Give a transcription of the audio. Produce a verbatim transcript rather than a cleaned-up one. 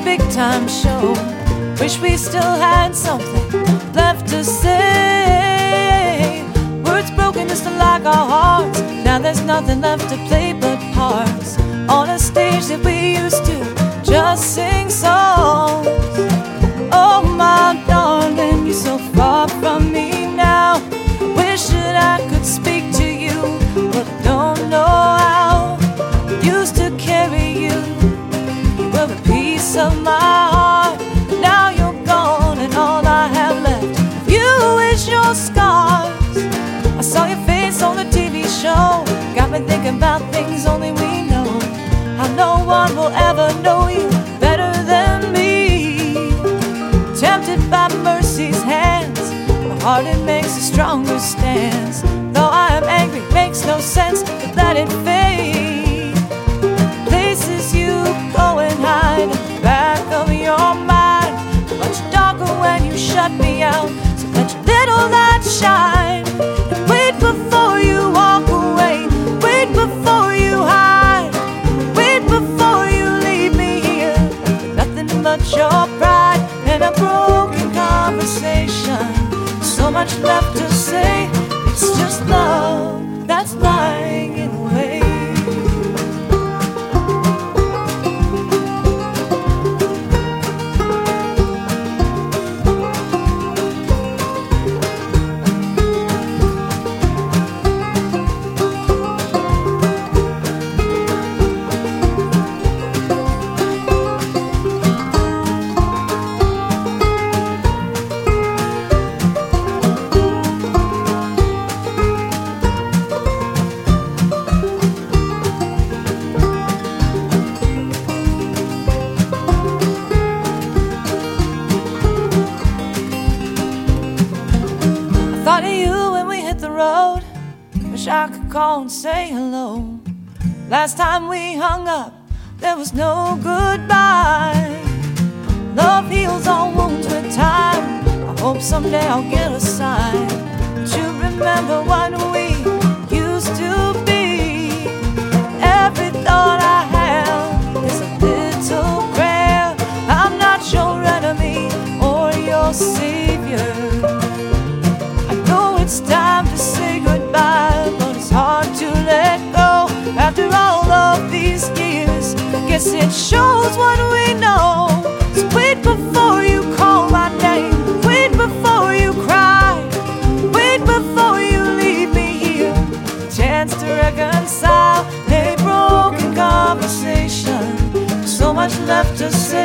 big time show. Wish we still had something left to say. Words broken just like our hearts. Now there's nothing left to play but parts on a stage that we used to just sing songs. Oh my darling, you're so far from me now. Wish that I could speak to you, but I don't know how. Used to carry you, you were a piece of my heart. Now you're gone and all I have left of you is your scars. I saw your face on the T V show, got me thinking about things only we know. How no one will ever know you better than me. Tempted by mercy's hands, my heart it makes a stronger stance. Though I am angry, makes no sense to let it fade. Places you go and hide in the back of your mind, much darker when you shut me out. So let your little light shine, and wait before you walk away. Wait before you hide. Wait before you leave me here with nothing but your pride and a broken conversation. So much left to say, it's just love that's lying in wait. Thought of you when we hit the road. Wish I could call and say hello. Last time we hung up, there was no goodbye. Love heals all wounds with time. I hope someday I'll get a sign that you remember what we used to be. Every thought I have is a little prayer. I'm not your enemy or your savior. It's time to say goodbye, but it's hard to let go after all of these years. Guess it shows what we know. So wait before you call my name. Wait before you cry. Wait before you leave me here. A chance to reconcile a broken conversation. So much left to say.